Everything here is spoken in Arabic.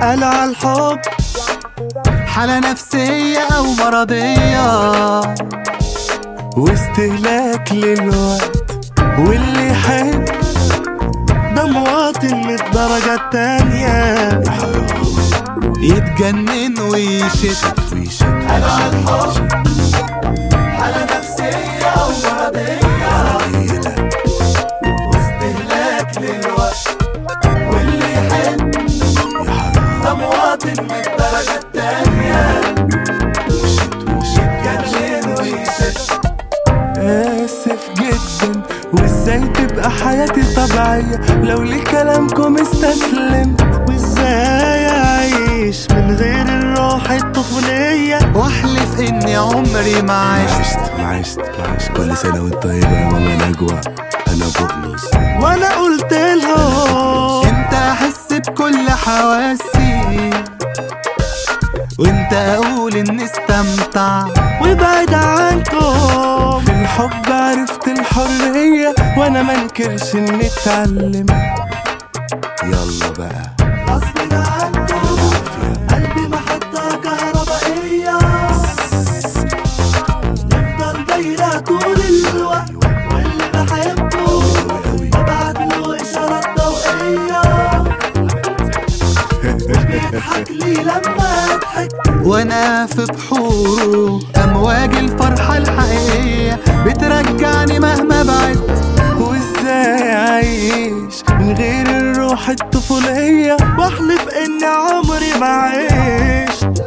قالوا عالحب حالة نفسية أو مرضية واستهلاك للوقت، واللي يحب ده مواطن من الدرجة التانية يتجنن ويشت. قالوا عالحب حالة نفسية أو مرضية واستهلاك للوقت، واللي يحب ده مواطن من الدرجة التانية يتجنن ويشت. آسف جدا، وازاي تبقى حياتي طبيعية لو لكلامكم استسلمت؟ وازاي اعيش من غير الروح الطفولية؟ واحلف اني عمري ما عشت. كل سنة وانت طيبة يا ماما نجوى، انا بقلص وانا قلت لهم انت احس بكل حواسي، وانت اقول اني استمتع وبعد عنكم. في الحب عرفت الحرية وانا منكرش اني اتعلم. يلا بقى غصب عنكم قلبي محطة كهربائية نفضل دايرة طول الوقت، واللي بحبه ببعت له إشارات ضوئية بيضحك لي لما اضحك، وانا في بحوره امواج الفرحة الحقيقية بترجعني مهما بعدت. وازاي اعيش من غير الروح الطفولية؟ واحلف ان عمري ما عشت.